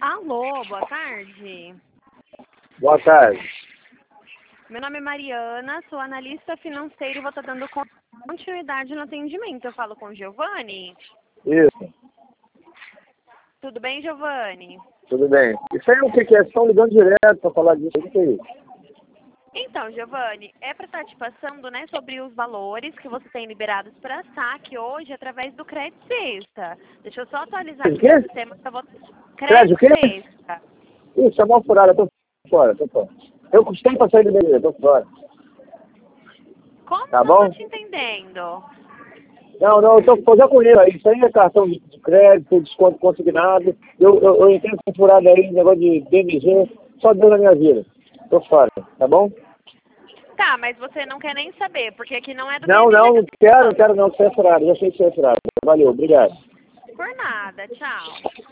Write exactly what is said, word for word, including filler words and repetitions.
Alô, boa tarde. Boa tarde. Meu nome é Mariana, sou analista financeira e vou estar dando continuidade no atendimento. Eu falo com o Giovanni. Isso, Tudo bem, Giovanni? tudo bem. Isso aí é o que que é? Estão ligando direto para falar disso. O que que é isso? Então, Giovanni, é para estar te passando, né, sobre os valores que você tem liberados para saque hoje através do Crédito Sexta. Deixa eu só atualizar O aqui quê? o sistema para você. Crédito o Crédito quê? Sexta. Isso, é mal furada. Tô fora, tô fora. Eu custei para sair do Beleza, tô fora. Como? Tá Não tô bom? te entendendo. Não, não, eu tô, tô já com ele aí. Isso aí é cartão de de crédito, desconto consignado. Eu, eu, eu entendo essa furada aí, negócio de D M G. Só Deus na minha vida. Tô fora, tá bom? Tá, mas você não quer nem saber, porque aqui não é do Não, D M G não, que eu não tô quero, não falando. quero não. Isso é furado. Já sei que isso é furado. Valeu, obrigado. Por nada, tchau.